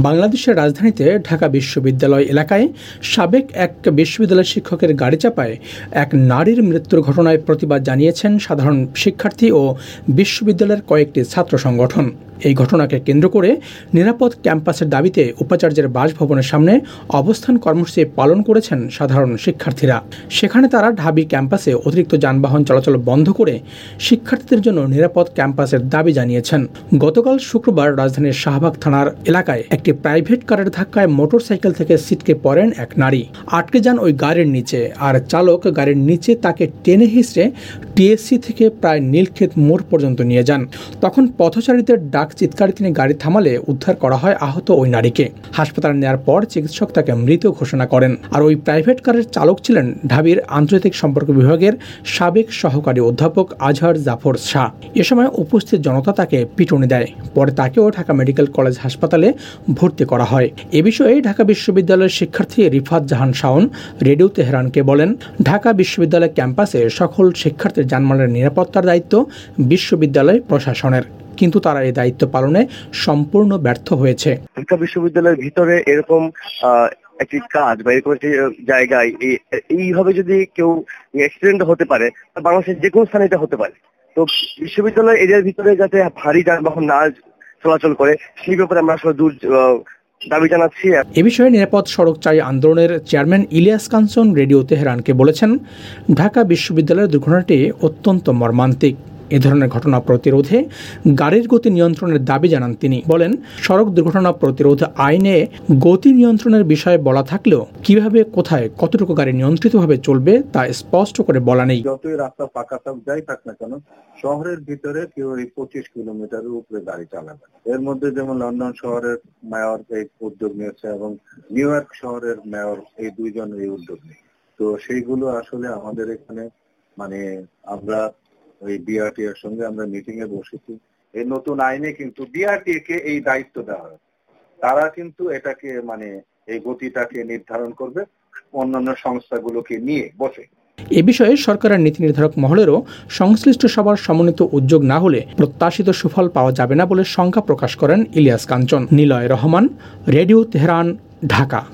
বাংলাদেশের রাজধানীতে ঢাকা বিশ্ববিদ্যালয় এলাকায় সাবেক এক বিশ্ববিদ্যালয় শিক্ষকের গাড়ি চাপায় এক নারীর মৃত্যুর ঘটনায় প্রতিবাদ জানিয়েছেন সাধারণ শিক্ষার্থী ও বিশ্ববিদ্যালয়ের কয়েকটি ছাত্র সংগঠন। এই ঘটনাকে কেন্দ্র করে নিরাপদ ক্যাম্পাসের দাবিতে উপাচার্যের বাসভবনের সামনে অবস্থান কর্মসূচি পালন করেছেন সাধারণ শিক্ষার্থীরা। সেখানে তারা ঢাবি ক্যাম্পাসে অতিরিক্ত যানবাহন চলাচল বন্ধ করে শিক্ষার্থীদের জন্য নিরাপদ ক্যাম্পাসের দাবি জানিয়েছেন। গতকাল শুক্রবার রাজধানীর শাহবাগ থানার এলাকায় একটি প্রাইভেট কারের ধাক্কায় মোটরসাইকেল থেকে ছিটকে পড়েন এক নারী। আটকে যান ওই গাড়ির নিচে, আর চালক গাড়ির নিচে তাকে টেনে হিঁচড়ে টিএসসি থেকে প্রায় নীলক্ষেত মোড় পর্যন্ত নিয়ে যান। তখন পথচারীদের ডাক চিৎকারে তিনি গাড়ি থামালে উদ্ধার করা হয় আহত ওই নারীকে। হাসপাতালে নেওয়ার পর চিকিৎসক তাকে মৃত ঘোষণা করেন। আর ওই প্রাইভেট কারের চালক ছিলেন ঢাবির আন্তর্জাতিক সম্পর্ক বিভাগের সাবেক সহকারী অধ্যাপক আজহার জাফর শাহ। এ সময় উপস্থিত জনতা তাকে পিটুনি দেয়। পরে তাকেও ঢাকা মেডিকেল কলেজ হাসপাতালে ভর্তি করা হয়। এ বিষয়ে ঢাকা বিশ্ববিদ্যালয়ের শিক্ষার্থী রিফাত জাহান শাওন রেডিও তেহরানকে বলেন, ঢাকা বিশ্ববিদ্যালয় ক্যাম্পাসে সকল শিক্ষার্থীর জানমালের নিরাপত্তার দায়িত্ব বিশ্ববিদ্যালয় প্রশাসনের, কিন্তু তারা এই দায়িত্ব পালনে সম্পূর্ণ ব্যর্থ হয়েছে। ঢাকা বিশ্ববিদ্যালয়ের ভিতরে এরকম একটি কাজ বা এরকম একটি জায়গায় এইভাবে যদি কেউ অ্যাক্সিডেন্ট হতে পারে, বাংলাদেশের যে কোনো স্থানে এটা হতে পারে। তো বিশ্ববিদ্যালয় এরিয়ার ভিতরে যাতে ভারী যানবাহন না চলাচল করে, সেই ব্যাপারে আমরা আসলে দাবি জানাচ্ছি। এ বিষয়ে নিরাপদ সড়ক চাই আন্দোলনের চেয়ারম্যান ইলিয়াস কাঞ্চন রেডিও তেহরানকে বলেছেন, ঢাকা বিশ্ববিদ্যালয়ের দুর্ঘটনাটি অত্যন্ত মর্মান্তিক। এ ধরনের ঘটনা প্রতিরোধে গাড়ির গতি নিয়ন্ত্রণের দাবি জানান তিনি। বলেন, সড়ক দুর্ঘটনা প্রতিরোধ আইনে গতি নিয়ন্ত্রণের বিষয়ে বলা থাকলেও কিভাবে, কোথায়, কতটুকু গাড়ি নিয়ন্ত্রিতভাবে চলবে তা স্পষ্ট করে বলা নেই। যতই রাস্তা পাকা থাক যাই থাক না কেন, শহরের ভিতরে কেউ এই 25 কিলোমিটারের উপরে গাড়ি চালাবে। এর মধ্যে যেমন লন্ডন শহরের মেয়র এই উদ্যোগ নিয়েছে এবং নিউ ইয়র্ক শহরের মেয়র এই দুইজন এই উদ্যোগ নিয়ে। তো সেইগুলো আসলে আমাদের এখানে আমরা ওই বিআরটি এর সঙ্গে আমরা মিটিং এ বসেছি। এই নতুন আইনে কিন্তু বিআরটি কে এই দায়িত্ব দেওয়া হয়। তারা কিন্তু এটাকে এই গতিটাকে নির্ধারণ করবে অন্যান্য সংস্থাগুলোকে নিয়ে বসে। এ বিষয়ে সরকারের নীতি নির্ধারক মহলেরও সংশ্লিষ্ট সবার সমন্বিত উদ্যোগ না হলে প্রত্যাশিত সুফল পাওয়া যাবে না বলে শঙ্কা প্রকাশ করেন ইলিয়াস কাঞ্চন। Niloy Rahman, radio Tehran, Dhaka.